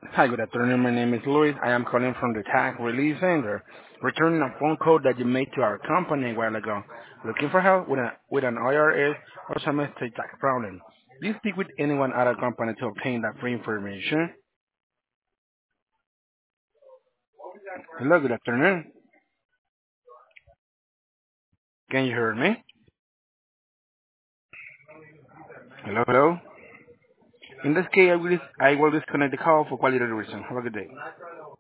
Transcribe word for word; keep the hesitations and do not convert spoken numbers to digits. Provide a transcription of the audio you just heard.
Hi, good afternoon. My name is Luis. I am calling from the Tax Relief Center, returning a phone call that you made to our company a while ago, looking for help with, a, with an I R S or some estate tax problem. Do you speak with anyone at our company to obtain that free information? Hello, good afternoon. Can you hear me? Hello, hello. In this case, I will, dis- I will disconnect the call for quality reason. Have a good day.